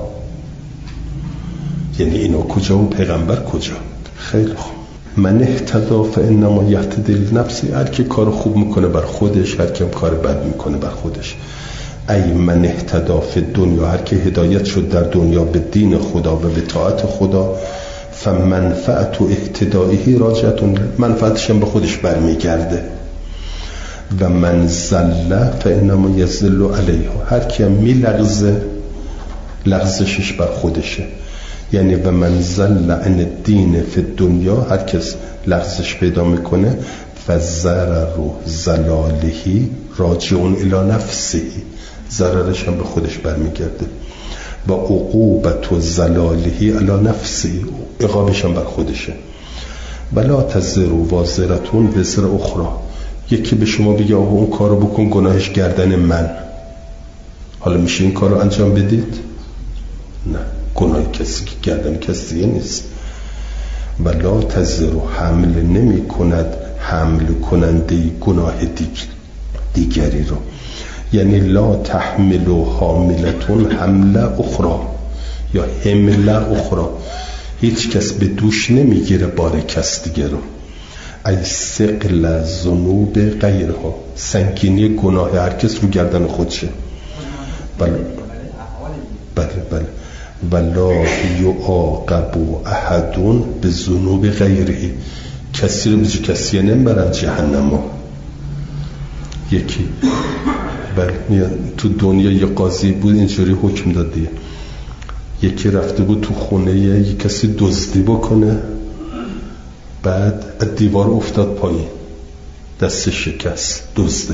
یعنی اینا کجا و پیغمبر کجا؟ خیلی خوب. من اهتدا فانما یهتدی لنفسه، هر کی کار خوب میکنه بر خودش، هر کی کار بد میکنه بر خودش. ای من اهتدا فی دنیا، هر کی هدایت شد در دنیا به دین خدا و به طاعت خدا، فمنفعت و اهتدائه راجعتون، منفعتش هم به خودش برمیگرده. و من زل فانما یزل علیها، هر کی هم میلغزه لغزشش بر خودشه. یعنی و من زل عن الدین فی دنیا، هر کس لغزش پیدا میکنه، فضرر و زلالهی راجعون الی نفسه، ضررش هم به خودش برمیگرده. و عقوبت و زلالهی علی نفسی، عقابش هم بر خودشه. ولا تزر و وازرتون وزر اخرى، یکی به شما بگه آقا اون کارو بکن گناهش گردن من، حالا میشه این کارو انجام بدید؟ نه، گناه کسی که گردن کسی نیست. ولا تزر و حمل نمی کند حمل کننده گناه دیگ دیگری رو، یعنی لا تحمل و حاملتون حمل اخرى، یا حمله اخرى، هیچ کس به دوش نمیگیره بار کس دیگه رو. ای ثقل ذنوب غیرها، سنگینی گناه هر کس رو گردن خودشه. بله بله بله. ولا یعاقب احد به ذنوب غیره، کسی رو به جای کسی نمیبرن جهنم ها. یکی بله تو دنیا یه قاضی بود اینجوری حکم داد دیگه، یکی رفته بود تو خونه یه کسی دزدی بکنه، بعد از دیوار افتاد پایین، دست شکست، دزده.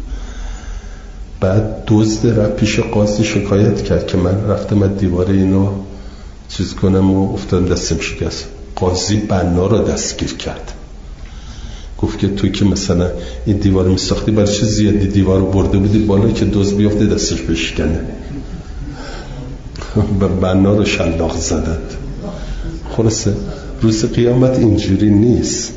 بعد دزده رفت پیش قاضی شکایت کرد که من رفتم از دیوار اینو چیز کنم و افتادم دستم شکست. قاضی بنا رو دستگیر کرد، گفت که توی که مثلا این دیوار رو میساختی برای چه زیادی دیوار رو برده بودی بالا که دزد بیافته دستش بشکنه. و بنا رو شلاق زدند. خلاصه روز قیامت اینجوری نیست.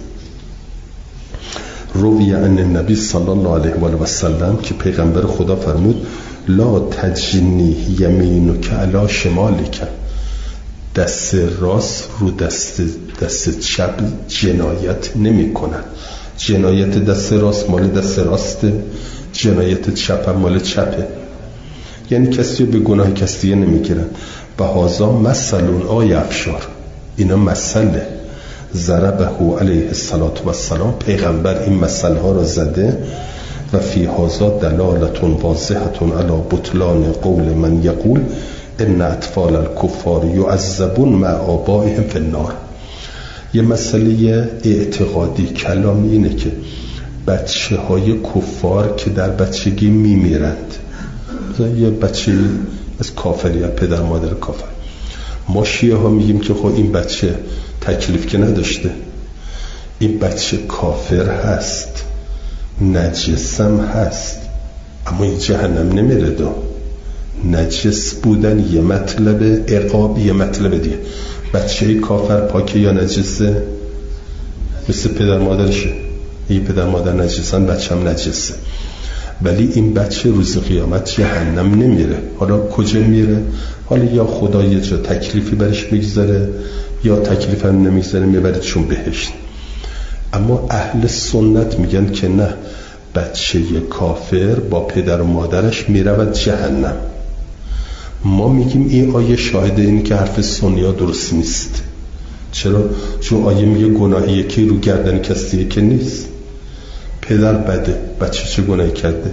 روی عن النبی صلی الله علیه و آله و سلم که پیغمبر خدا فرمود لا تجنی یمینک علی شمالک، دست راست رو دست دست چپ جنایت نمی کند. جنایت دست راست مال دست راسته، جنایت چپ مال چپه. یعنی کسی رو به گناه کسی نمی گیرن. و هازا مثلون آی افشار، اینا مثله ضربه علیه السلام، پیغمبر این مثل ها را زده. و فی هازا دلالتون واضحتون علی بطلان قول من یقول ان اطفال الکفار یعذبون مع آبائهم فی النار. یه مسئله اعتقادی کلامی اینه که بچه های کفار که در بچگی میمیرند، یه بچه از کافریت، پدر مادر کافر، ما شیعه ها میگیم که خب این بچه تکلیف که نداشته، این بچه کافر هست، نجسم هست، اما این جهنم نمیره. دو نجس بودن یه مطلب، عقاب یه مطلب دیگه. بچه کافر پاکه یا نجسه؟ مثل پدر مادرشه، این پدر مادر نجسن، بچه هم نجسه. ولی این بچه روز قیامت جهنم نمیره. حالا کجا میره؟ حالا یا خدا یه جا تکلیفی برش میگذاره یا تکلیف هم نمیگذاره میبره چون بهشت. اما اهل سنت میگن که نه، بچه کافر با پدر و مادرش میرود جهنم. ما میگیم این آیه شاهد این که حرف سنی ها درست نیست. چرا؟ چون آیه میگه گناه یکی رو گردن کسی که نیست. پدر بده، بچه چه گناهی کرده؟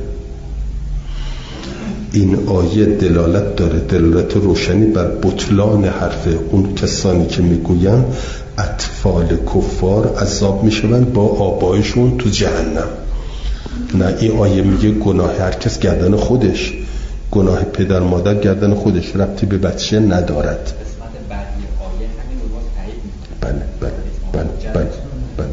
این آیه دلالت داره، دلالت روشنی بر بطلان حرف اون کسانی که میگوین اطفال کفار عذاب میشوند با آبایشون تو جهنم. نه، این آیه میگه گناه هر کس گردن خودش، گناه پدر مادر گردن خودش، ربطی به بچه ندارد. بله بله بله بله بله.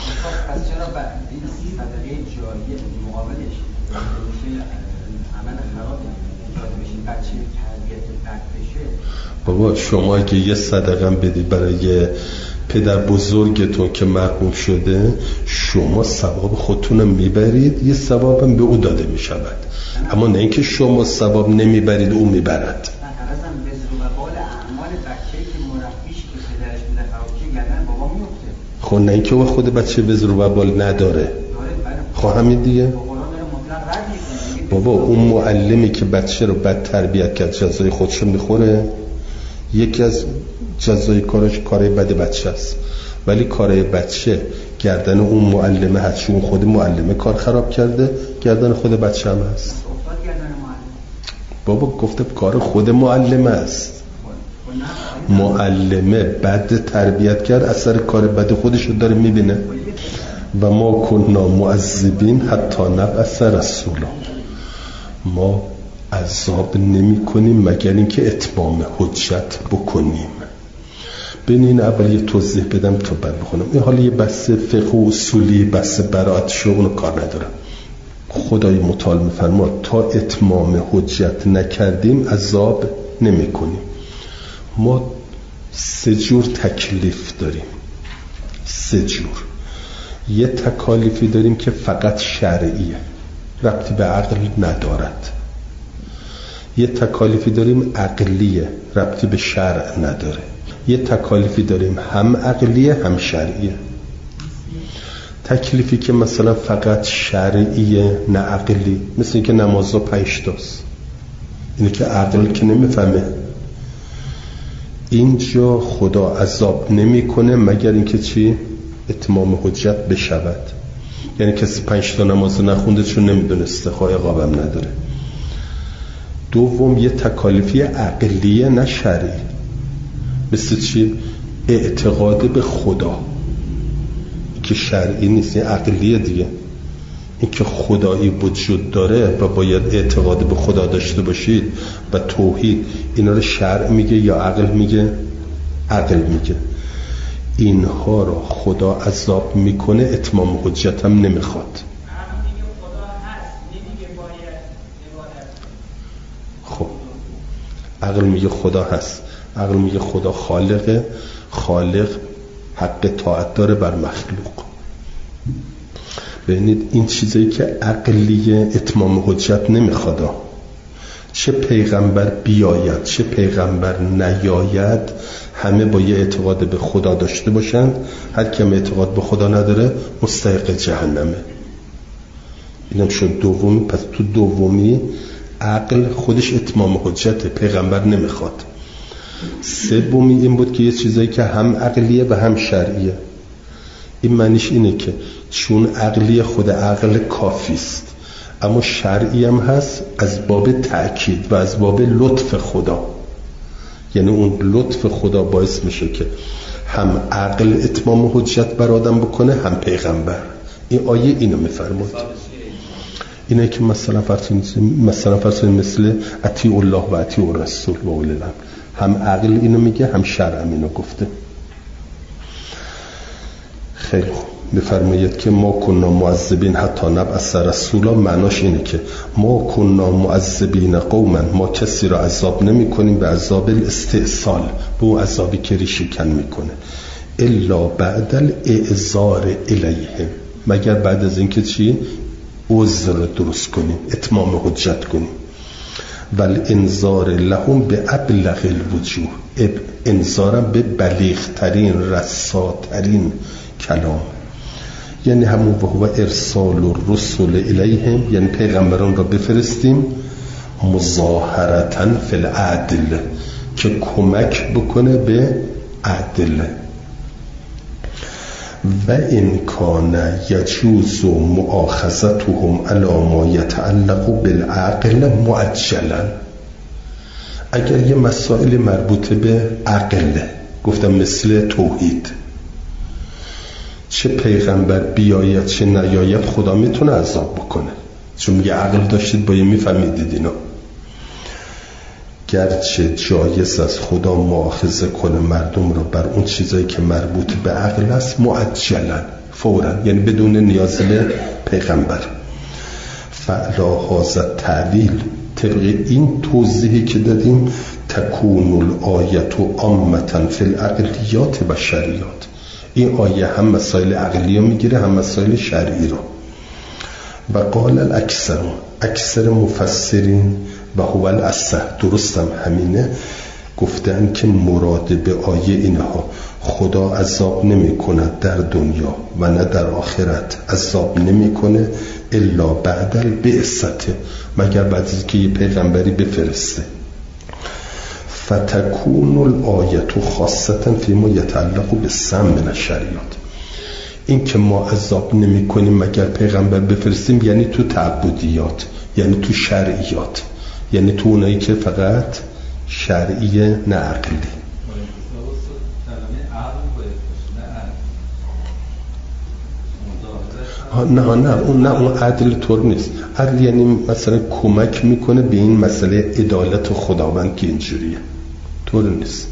بابا شما که یه صدقه بدی برای پدر بزرگتون که مرحوم شده، شما ثواب خودتون میبرید، یه ثوابم به او داده میشود. اما نه اینکه شما ثواب نمیبرید او میبرد. خب نه اینکه او خود بچه وزر و وبال نداره. خب همین دیگه. بابا اون معلمی که بچه رو بد تربیت کرد جزای خودش رو میخوره. یکی از جزای کارش کارای بد بچه است، ولی کارای بچه گردن اون معلمه هست، چون خود معلمه کار خراب کرده، گردن خود بچه هم هست. بابا گفته کار خود معلمه است. معلمه بد تربیت کرد، اثر کار بد خودش رو داره میبینه. و ما کننا معذبین حتی نبعث رسولا، ما عذاب نمی کنیم مگر اینکه اتمام حجت بکنیم. ببینین اول یه توضیح بدم تا بعد بخونم. این حالا یه بحث فقه و اصولی، بحث براءت شو، اونو کار ندارم. خدای متعال میفرماد تا اتمام حجت نکردیم عذاب نمی کنیم. ما سه جور تکلیف داریم، سه جور. یه تکالیفی داریم که فقط شرعیه، ربطی به عقل ندارد. یه تکالیفی داریم عقلیه، ربطی به شرع نداره. یه تکالیفی داریم هم عقلیه هم شرعیه. تکلیفی که مثلا فقط شرعیه نه عقلی، مثل اینکه نمازها پنج تاست، اینه که عقل که نمیفهمه. اینجا خدا عذاب نمیکنه مگر اینکه چی؟ اتمام حجت بشود. یعنی کسی پنج تا نماز نخونده چون نمیدونسته، خواهی عقابم نداره. دوم یه تکالیفی عقلیه نه شرعی، مثل چی؟ اعتقاد به خدا که شرعی نیست، یه عقلیه دیگه. این که خدایی وجود داره و باید اعتقاد به خدا داشته باشید و توحید، اینا رو شرع میگه یا عقل میگه؟ عقل میگه. اینها رو خدا عذاب میکنه، اتمام حجت هم نمیخواد. خب عقل میگه خدا هست، عقل میگه خدا خالقه، خالق حق طاعت داره بر مخلوق. ببینید این چیزایی که عقلیه اتمام حجت نمیخواد. چه پیغمبر بیاید چه پیغمبر نیاید، همه با یه اعتقاد به خدا داشته باشند. هر کم اعتقاد به خدا نداره مستحق جهنمه. اینم شد دومی. پس تو دومی عقل خودش اتمام حجته، پیغمبر نمیخواد. سومی این بود که یه چیزایی که هم عقلیه و هم شرعیه. این معنیش اینه که چون عقلی خود عقل کافیست، اما شرعی هم هست از باب تأکید و از باب لطف خدا. یعنی اون لطف خدا باعث میشه که هم عقل اتمام حجت بر آدم بکنه هم پیغمبر. این آیه اینو میفرمود. اینه که مثلا فرض مثلا فرض مثل اطیع الله و اطیع الرسول و اولی الامر، هم عقل اینو میگه هم شرع اینو گفته. خیلی خوب. بفرمایید که ما کنا معذبین حتی نبعث رسولا، معناش اینه که ما کنا معذبین قوما، ما کسی را عذاب نمی کنیم به عذاب الاستئصال، به اون عذابی که ریشه کن میکنه، الا بعد الاعذار الیهم، مگر بعد از اینکه چی؟ عذر درست کنیم، اتمام حجت کنیم. ول انذار لهم به ابلغ الوجوه، انذارم به بلیغ ترین رساترین کلام، یعنی همون و هو ارسال الرسل الیهم، یعنی پیغمبران را بفرستیم مظاهرتن فی العدل، که کمک بکنه به عدل. و این کان یجوز مؤاخذتهم علی ما یتعلق بالعقل معجلا، اگر یه مسائل مربوطه به عقل، گفتم مثل توحید، چه پیغمبر بیاید چه نیاید خدا میتونه عذاب بکنه، چون میگه عقل داشتید با یه میفهمیدید اینا. گرچه جایز از خدا مؤاخذه کنه مردم رو بر اون چیزایی که مربوط به عقل است، معجلا، فوراً، یعنی بدون نیاز به پیغمبر. فعلا هذا تعلیل، طبق این توضیحی که دادیم، تکون الآیت عامة فی العقلیات و شریعات. این آیه هم مسائل عقلی رو میگیره هم مسائل شرعی رو. و قال الاکثر، اکثر مفسرین و هو الاصح، درستم همینه، گفتن که مراد به آیه اینها، خدا عذاب نمی کند در دنیا و نه در آخرت، عذاب نمی کنه الا بعد البعثت، مگر بعد از که یه پیغمبری بفرسته. فتکون الآیت خاصتا فیما یتعلق بالسمع من الشریعات، این که ما عذاب نمی کنیم مگر پیغمبر بفرستیم، یعنی تو تعبدیات، یعنی تو شرعیات، یعنی تو اونایی که فقط شرعیه نه عقلی. نه نه اون نه اون عدل طور نیست. عدل یعنی مثلا کمک میکنه به این مسئله عدالت خداوند که اینجوریه، طور نیست.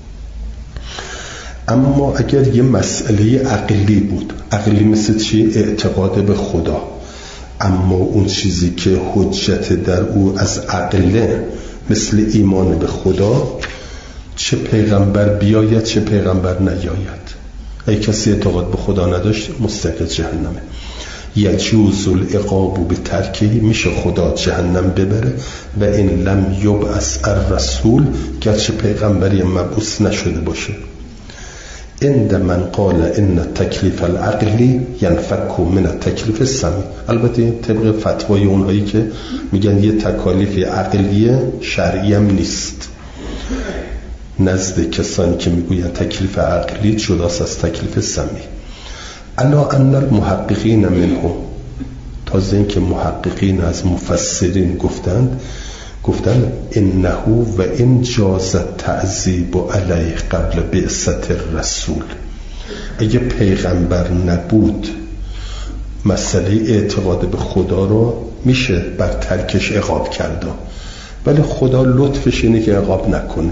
اما اگر یه مسئله عقلی بود، عقلی مثل چی؟ اعتقاد به خدا، اما اون چیزی که حجت در او از عقله، مثل ایمان به خدا، چه پیغمبر بیاید چه پیغمبر نیاید، اگه کسی اعتقاد به خدا نداشت مستحق جهنمه. یجوز العقاب به ترکه، میشه خدا جهنم ببره و این لم یبعث الرسول، گرچه پیغمبری مبعوث نشده باشه. عند من قال ان التکلیف العقلی ینفک من التکلیف السمعی. البته طبق فتوای اونهایی که میگن یه تکالیف عقلی شرعی هم نیست، نزد کسانی که میگوین تکلیف عقلی جداست از تکلیف سمعی. الا ان المحققین منهم، تازه این که محققین از مفسرین گفتند گفتند انه و ان جاز التعذیب علیه قبل بعثت الرسول، اگه پیغمبر نبود مسئله اعتقاد به خدا رو میشه بر ترکش عقاب کرده، ولی خدا لطفش اینه که عقاب نکنه.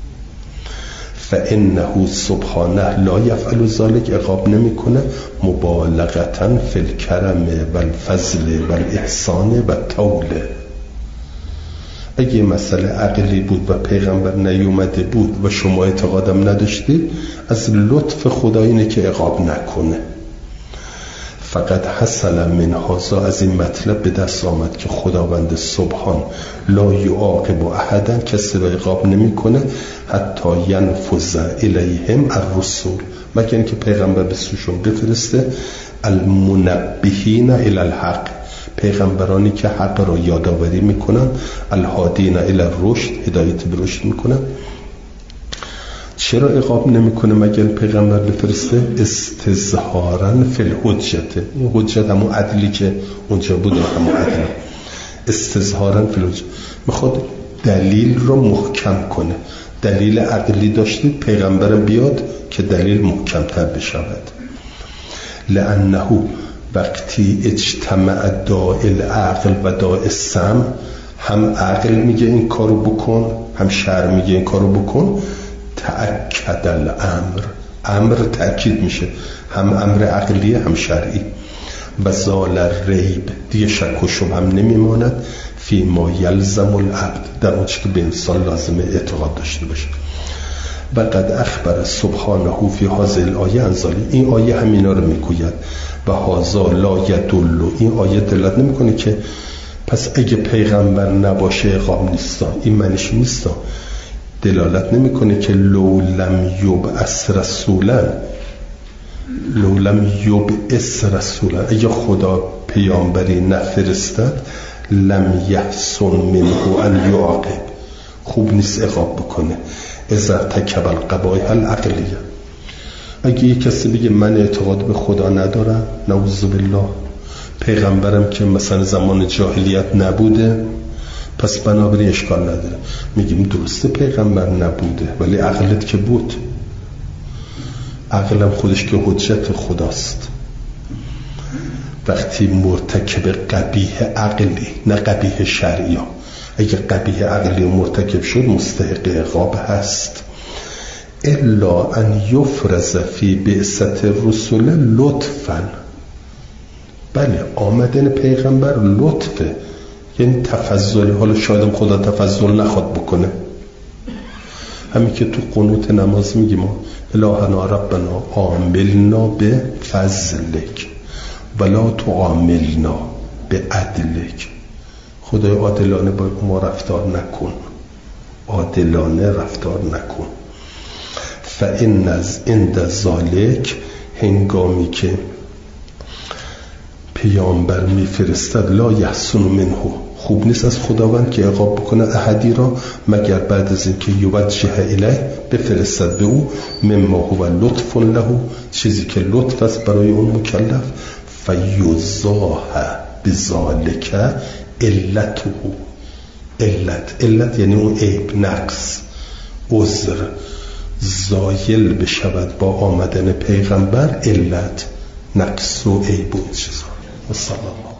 فانه سبحانه لا یفعل ذلک، عقاب نمیکنه مبالغتا فی الکرم و الفضل و الاحسان و الطول. اگه مسئله عقلی بود و پیغمبر نیومده بود و شما اعتقادم نداشتید، از لطف خدا اینه که عقاب نکنه. فقط حصل من هذا، از این مطلب به دست آمد که خداوند سبحان لا یعاقب احدا، کسی را عقاب نمیکنه حتی ینفذ الیهم الرسول، مگر اینکه پیغمبر به سوشون بفرسته المنبهین الی الحق، پیغمبرانی که حق را یادآوری میکنن، الهادین الی الرشد، هدایت به رشد میکنن. چرا عقاب نمیکنه مگر پیغمبر بفرسته؟ استظهارا فی الحجت، این حجت همون عدلی که اونجا بود همون عدل، استظهارا فی الحجت، میخواد دلیل رو محکم کنه. دلیل عقلی داشتید، پیغمبر بیاد که دلیل محکمتر بشود. لانه وقتی اجتمع داء العقل و داء السمع، هم عقل میگه این کارو بکن، هم شرع میگه این کارو بکن، تأکد الامر، امر تأکید میشه، هم امر عقلیه هم شرعی. و زال الریب، دیگه شک و شبه هم نمیماند فی ما یلزم العبد، در آنچه که به انسان لازمه اعتقاد داشته باشه. و قد اخبر سبحانه فی هذه الآیه انزالی، این آیه همینا رو میگوید. و هذا لا یدل، این آیه دلالت نمیکنه که پس اگه پیغمبر نباشه عقاب نیستا، این معنیش نیستا. دلالت نمیکنه که لو لم یبعث رسولا، لو لم یبعث رسولا، اگه خدا پیامبری نفرستد لم یحسن منه ان یعاقب، خوب نیست عقاب بکنه. اذا ارتکب القبایح العقلیه، اگه یک کسی بگه من اعتقاد به خدا ندارم، نعوذ بالله، پیغمبرم که مثلا زمان جاهلیت نبوده، پس بنابراین اشکال نداره. میگیم درسته پیغمبر نبوده ولی عقلت که بود، عقلم خودش که حجت خداست. وقتی مرتکب قبیح عقلی، نه قبیح شرعی ها، اگه قبیح عقلی مرتکب شد مستحق عقاب هست. الا ان یفرز فی بعثت الرسول لطفا، بله آمدن پیغمبر لطفه، یعنی تفضل. حالا شاید خدا تفضل نخواد بکنه، همین که تو قنوت نماز میگیم الهنا ربنا عاملنا به فضلک ولا تعاملنا به عدلک، خدای عادلانه با ما رفتار نکن، عادلانه رفتار نکن. فان از عند ذالک، هنگامی که پیامبر میفرستد، لا یحسن منه، خوب نیست از خداوند که عقاب بکنه احدی را مگر بعد از اینکه یوجه الیه، بفرستد به او مما هو لطف له، چیزی که لطف است برای اون مکلف. فیزاه بذالک علته، علت، علت یعنی اون عیب، نقص، عذر زایل بشود با آمدن پیغمبر، علت، نقص و عیب و چیزا. و سلام.